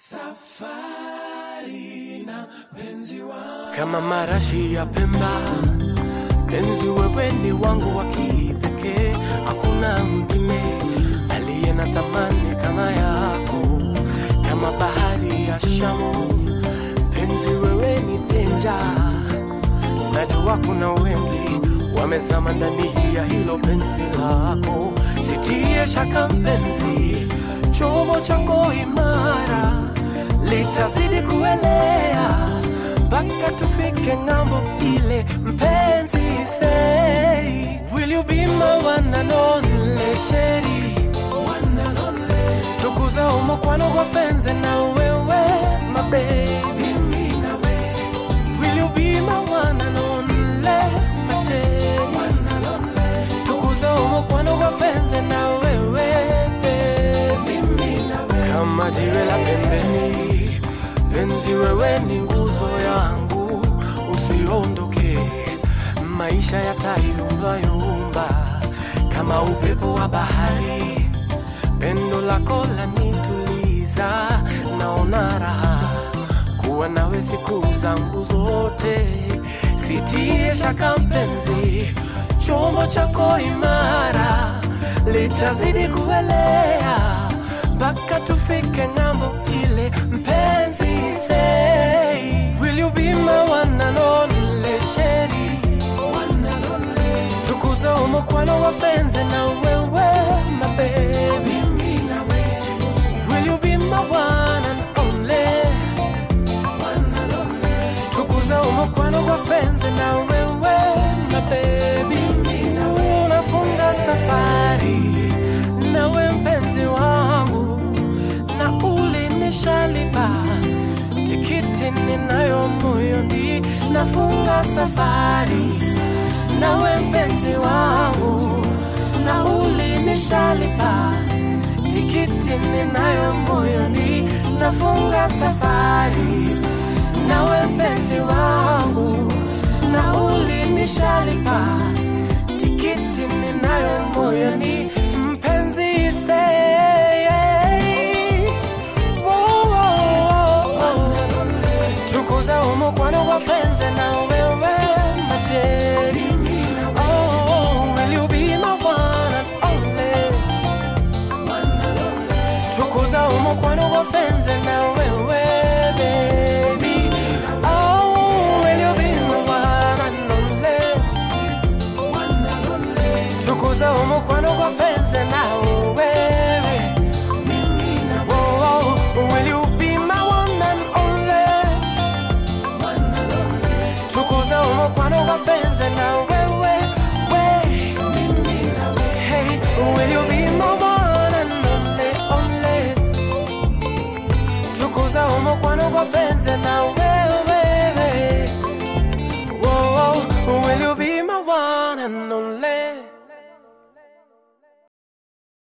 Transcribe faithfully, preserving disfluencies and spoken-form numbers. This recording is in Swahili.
Safari na penzi wangu kama marashi ya Pemba, penzi wewe ni wangu wa kipekee. Hakuna mwingine aliye na thamani kama yako, kama bahari ya Shamu, penzi wewe ni danger. Najua kuna wengi wamezama ndani ya hilo penzi lako. Sitie shaka mpenzi, chombo chako imara litazidi kuelea mpaka tufike ngambo ile. Mpenzi, say, will you be my one and only sheri, one and only. Tukuza umokwano kwa fenze na wewe, my baby, mimi na wewe. Will you be my one and only, my sheri, one and only. Tukuza umokwano kwa fenze na wewe, baby, mimi na wewe. Kama jiwe la pembeni, penzi wewe ni nguzo yangu, usiondoke. Maisha yatayumba yumba kama upepo wa bahari, pendo lako lanituliza. Naona raha kuwa nawe siku zangu zote. Sitie shaka mpenzi, chombo chako imara litazidi kuelea mpaka tufike ngambo ile. Mpenzi, say, will you be my one and only sheri, one and only. Tukuza umokwano wa fenze na wewe, my baby, mimi na wewe. Will you be my one and only, one and only. Tukuza umokwano wa fenze na wewe, my baby, mimi na wewe. Unafunga safari nawe mpenzi wangu, na ulinishalipa tikiti ninayo moyoni. Nafunga safari nawe mpenzi wangu, na ulinishalipa tikiti ninayo moyoni. Nafunga safari nawe mpenzi wangu, na ulinishalipa tikiti ninayo moyoni. Mpenzi, say, whoa, whoa, whoa. Tukuza umokwano kwa fenze na wewe, my sheri. Oh, will you be my one and only, one and only. Tukuza umokwano kwa fenze na wewe, baby. Oh, will you be my one and only, one and only. Tukuza umokwano kwa fenze na wewe, mimi na wewe. Will you be my one and only, one and only. Tukuza umokwano kwa fenze na